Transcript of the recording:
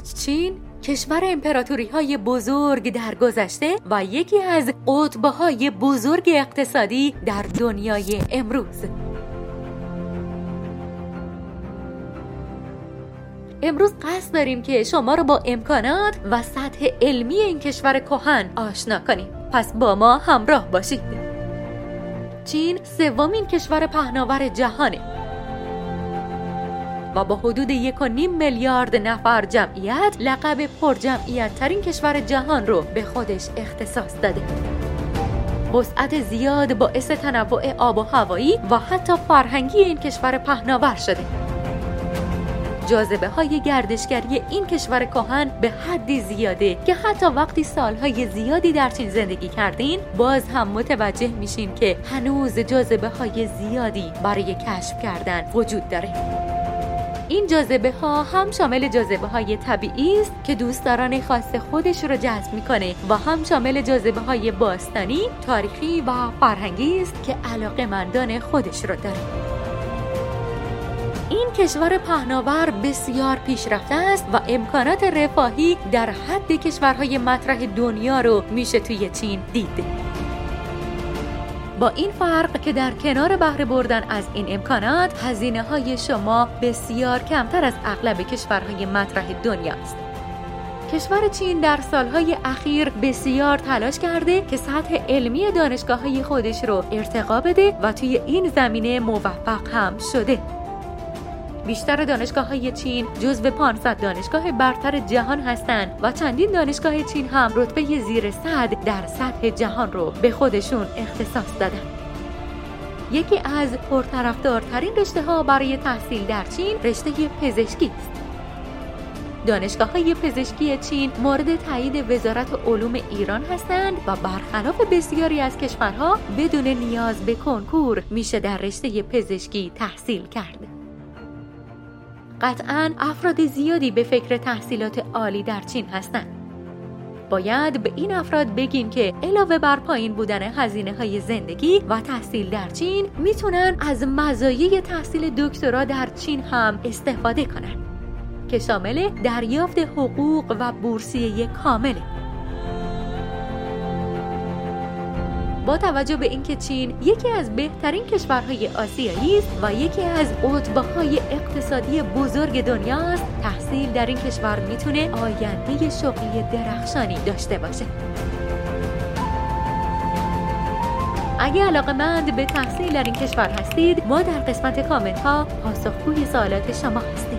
چین کشور امپراتوری‌های بزرگ در گذشته و یکی از قطب‌های بزرگ اقتصادی در دنیای امروز. امروز قصد داریم که شما رو با امکانات و سطح علمی این کشور کهن آشنا کنیم. پس با ما همراه باشید. چین سومین کشور پهناور جهانه و با حدود 1.5 میلیارد نفر جمعیت لقب پرجمعیت ترین کشور جهان رو به خودش اختصاص داده. وسعت زیاد باعث تنوع آب و هوایی و حتی فرهنگی این کشور پهناور شده. جاذبه‌های گردشگری این کشور کهن به حدی زیاده که حتی وقتی سالهای زیادی در چین زندگی کردین باز هم متوجه میشین که هنوز جاذبه‌های زیادی برای کشف کردن وجود داره. این جاذبه‌ها هم شامل جاذبه‌های طبیعی است که دوستداران خاص خودش رو جذب می‌کنه و هم شامل جاذبه‌های باستانی، تاریخی و فرهنگی است که علاقه‌مندان خودش رو داره. این کشور پهناور بسیار پیشرفته است و امکانات رفاهی در حد کشورهای مطرح دنیا رو میشه توی چین دید. با این فرق که در کنار بهره بردن از این امکانات هزینه‌های شما بسیار کمتر از اغلب کشورهای مطرح دنیاست. کشور چین در سالهای اخیر بسیار تلاش کرده که سطح علمی دانشگاه‌های خودش رو ارتقا بده و توی این زمینه موفق هم شده. بیشتر دانشگاه‌های چین جزو 500 دانشگاه برتر جهان هستند و چندین دانشگاه چین هم رتبه زیر 100 در سطح جهان رو به خودشون اختصاص دادن. یکی از پرطرفدارترین رشته‌ها برای تحصیل در چین رشته پزشکی است. دانشگاه‌های پزشکی چین مورد تایید وزارت علوم ایران هستند و برخلاف بسیاری از کشورها بدون نیاز به کنکور میشه در رشته پزشکی تحصیل کرد. قطعاً افراد زیادی به فکر تحصیلات عالی در چین هستند. باید به این افراد بگیم که علاوه بر پایین بودن هزینه‌های زندگی و تحصیل در چین میتونن از مزایای تحصیل دکترا در چین هم استفاده کنن که شامل دریافت حقوق و بورسیه کامله. با توجه به اینکه چین یکی از بهترین کشورهای آسیایی است و یکی از قطب‌های اقتصادی بزرگ دنیاست، تحصیل در این کشور میتونه آینده شغلی درخشانی داشته باشه. اگه علاقه‌مند به تحصیل در این کشور هستید، ما در قسمت کامنت ها پاسخگوی سوالات شما هستیم.